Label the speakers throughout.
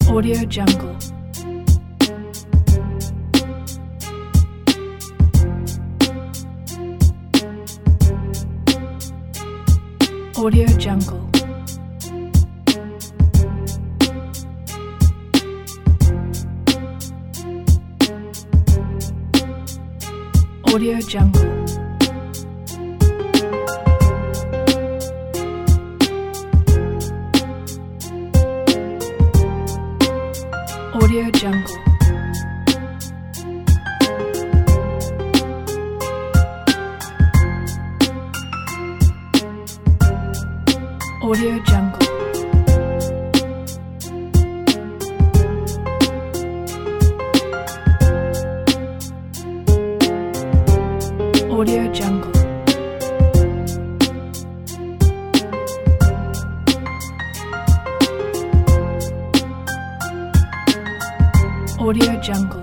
Speaker 1: Audio Jungle. Audio Jungle. Audio Jungle. Audio Jungle. Audio Jungle. Audio Jungle. Audio Jungle.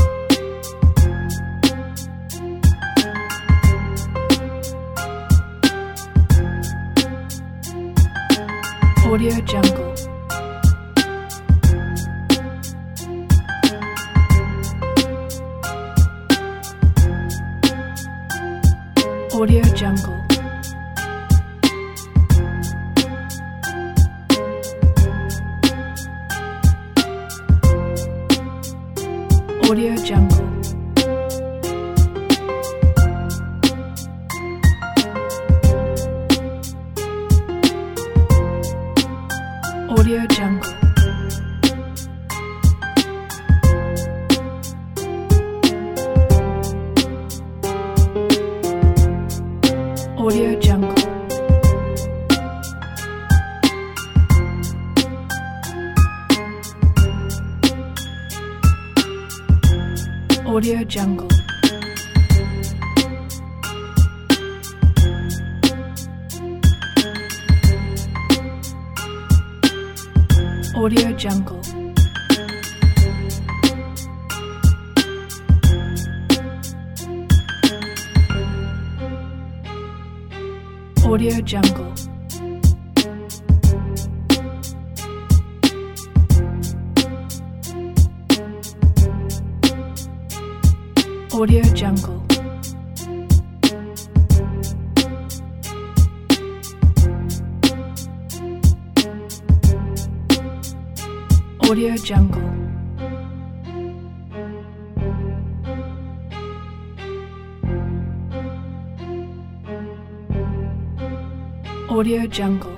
Speaker 1: Audio Jungle. Audio Jungle. Audio Jungle. Audio Jungle. Audio Jungle. Audio Jungle. Audio Jungle. Audio Jungle. Audio Jungle. Audio Jungle. Audio Jungle.